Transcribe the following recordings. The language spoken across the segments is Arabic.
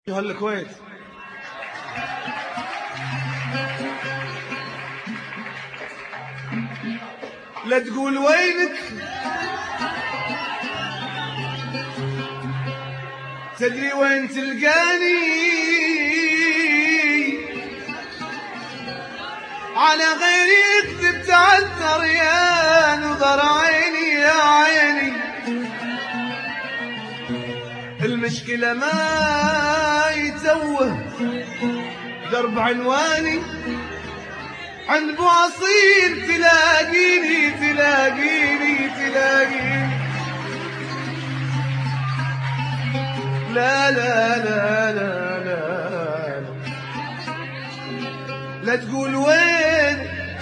الكويت. لا تقول وينك تدري وين تلقاني، على غيري يكذب تعثر يا نظر عيني يا عيني. المشكلة ما يتوه درب عنواني، عند بواصيل تلاقيني تلاقيني تلاقيني. لا لا لا لا لا لا تقول وين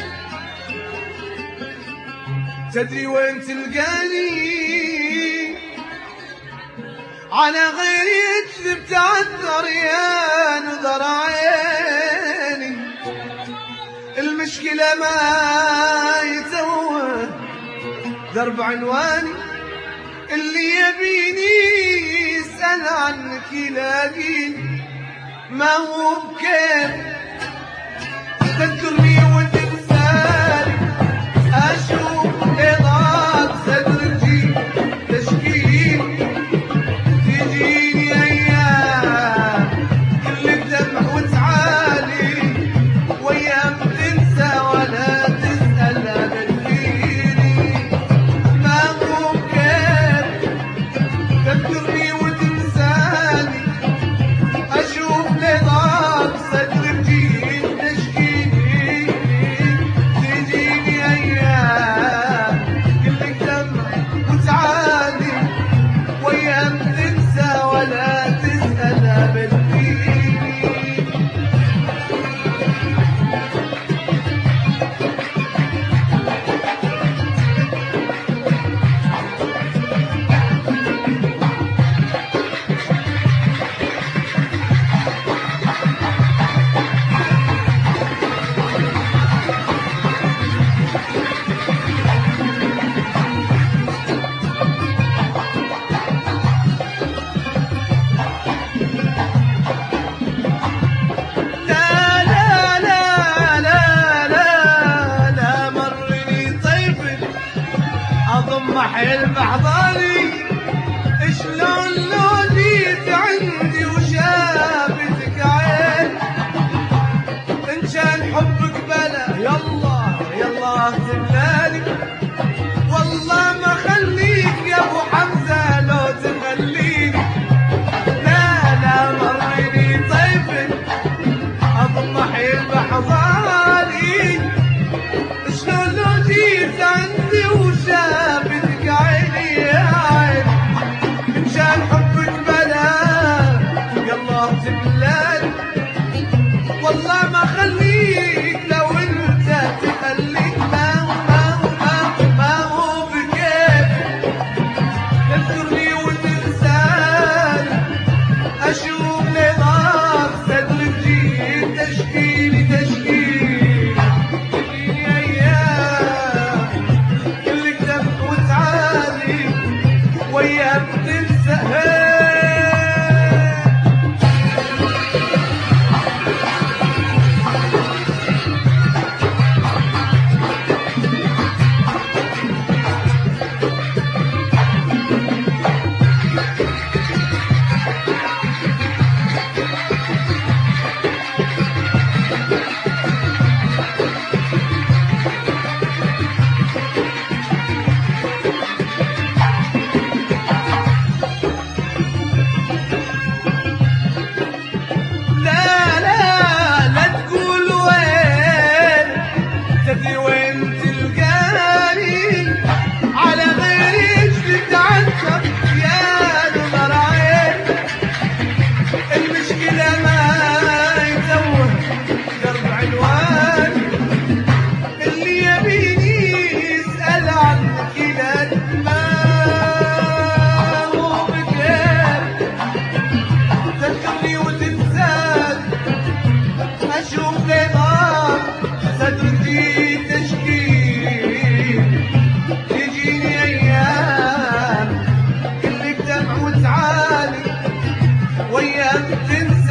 تدري وين تلقاني، على غيري يكذب تعثر يا نظر عيني. المشكلة ما يتوه درب عنواني، اللي يبيني يسأل عنك يلاقيني. ما هو بكيف تذكرني وانت تسالي، اشوف اضاءة صدرتي تشكيني. تجيني ايام كل الدمع وتعالي، وايام تنسى ولا تسأل ابد فيني. ما هو بكيف تذكرني وانت تسالي، اشوف اضاءة صدرتي تشكيني. تجيني ايام كل الدمع وتعالي، وايام تنسى ولا تسأل ابد فيني. حيل بحضاني شلون لو جيت عندي وشافتك عين. ان كان حبك بلا يلا يلا تبلالي، والله ما خليك يا ابو حمزه لو تخليني. لا لا مريني طيف اضم حيل بحضاني، شلون لو جيت عندي وشافتك عيني يا عيني. إن كان حبك بلا يلا تبلالي، والله ما خليك لو انت تخليك. ما هو بكيف تذكرني وتنساني، اشوف نظام صدرتي تشكيلي تشكيلي. تجيني ايام كلك دمع وتعالي، وايام تنسى. تدري وين تلقاني، على غيري تتعثر يا نظر عين. المشكلة ما يتوه درب عنواني، اللي يبيني يسأل عنك يلاقي. ما هو بكيف تذكرني وتنساني، اشوف نظام صدرتي تشكيل. تجيني ايام كلك دمع وتعالي، وايام تنسى